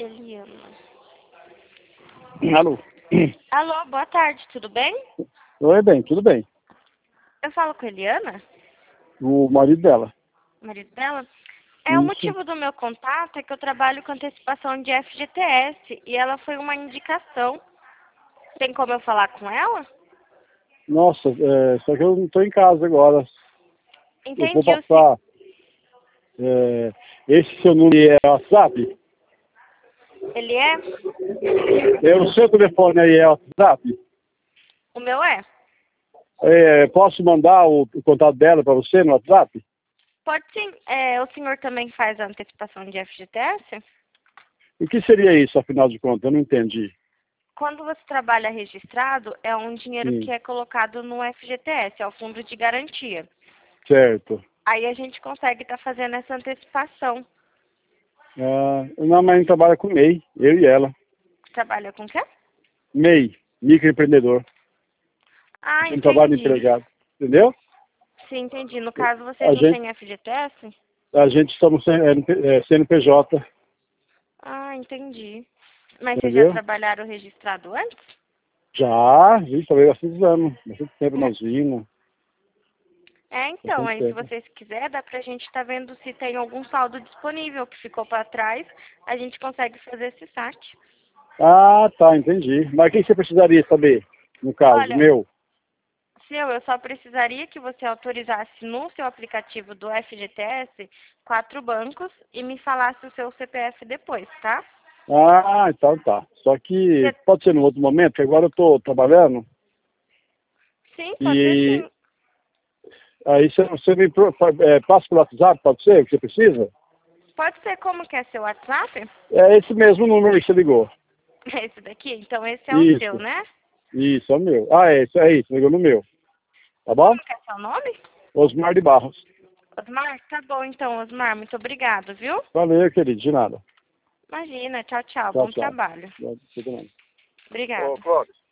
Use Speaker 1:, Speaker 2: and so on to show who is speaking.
Speaker 1: Eliana.
Speaker 2: Alô?
Speaker 1: Alô, boa tarde, tudo bem?
Speaker 2: Oi, bem, tudo bem.
Speaker 1: Eu falo com a Eliana,
Speaker 2: O marido dela.
Speaker 1: marido dela. O
Speaker 2: Isso.
Speaker 1: motivo do meu contato é que eu trabalho com antecipação de FGTS e ela foi uma indicação. Tem como eu falar com ela?
Speaker 2: Nossa, só que eu não estou em casa agora. Eu vou
Speaker 1: Entendi.
Speaker 2: passar. Esse seu número é WhatsApp?
Speaker 1: Ele é?
Speaker 2: O seu telefone aí é WhatsApp?
Speaker 1: O meu é?
Speaker 2: Posso mandar o contato dela para você no WhatsApp?
Speaker 1: Pode sim. O senhor também faz a antecipação de FGTS?
Speaker 2: O que seria isso, afinal de contas? Eu não entendi.
Speaker 1: Quando você trabalha registrado, é um dinheiro
Speaker 2: Sim,
Speaker 1: que é colocado no FGTS, é o fundo de garantia.
Speaker 2: certo.
Speaker 1: Aí a gente consegue estar fazendo essa antecipação.
Speaker 2: Não, mas a gente trabalha com MEI, eu e ela.
Speaker 1: Trabalha com o quê?
Speaker 2: MEI, microempreendedor.
Speaker 1: Ah,
Speaker 2: Não trabalha
Speaker 1: entendi.
Speaker 2: empregado. Entendeu?
Speaker 1: Sim, entendi. No caso, vocês
Speaker 2: A
Speaker 1: não
Speaker 2: gente,
Speaker 1: têm FGTS?
Speaker 2: a gente estamos CNPJ.
Speaker 1: Ah, entendi. Mas vocês já
Speaker 2: Entendeu?
Speaker 1: trabalharam registrado antes?
Speaker 2: Já, vi, trabalhei bastante anos. Bastante tempo na usina.
Speaker 1: Então,
Speaker 2: Bastante
Speaker 1: aí se
Speaker 2: tempo.
Speaker 1: vocês quiserem, dá pra gente estar vendo se tem algum saldo disponível que ficou para trás, a gente consegue fazer esse saque.
Speaker 2: Ah, tá, entendi. Mas o que você precisaria saber, no caso,
Speaker 1: Olha,
Speaker 2: meu?
Speaker 1: eu só precisaria que você autorizasse no seu aplicativo do FGTS 4 bancos e me falasse o seu CPF depois, tá?
Speaker 2: Ah, então tá. Só que
Speaker 1: Você-
Speaker 2: pode ser no outro momento, porque agora eu tô trabalhando
Speaker 1: Sim, pode ser
Speaker 2: e
Speaker 1: sim.
Speaker 2: aí você me passa pelo WhatsApp, pode ser, o que você precisa?
Speaker 1: Pode ser como que é seu WhatsApp?
Speaker 2: É esse mesmo número aí que você ligou.
Speaker 1: Esse daqui? Então esse é o seu,
Speaker 2: Isso,
Speaker 1: né?
Speaker 2: isso, é o meu. Ah, é isso, ligou no meu. Tá bom?
Speaker 1: Como que é seu nome?
Speaker 2: Osmar de Barros.
Speaker 1: Osmar? Tá bom então, Osmar. Muito obrigado, viu?
Speaker 2: Valeu, querido, de nada.
Speaker 1: Imagina. Tchau, tchau.
Speaker 2: Tchau,
Speaker 1: Bom
Speaker 2: tchau.
Speaker 1: trabalho.
Speaker 2: Você também. Ô,
Speaker 1: Obrigada.
Speaker 2: Clóvis.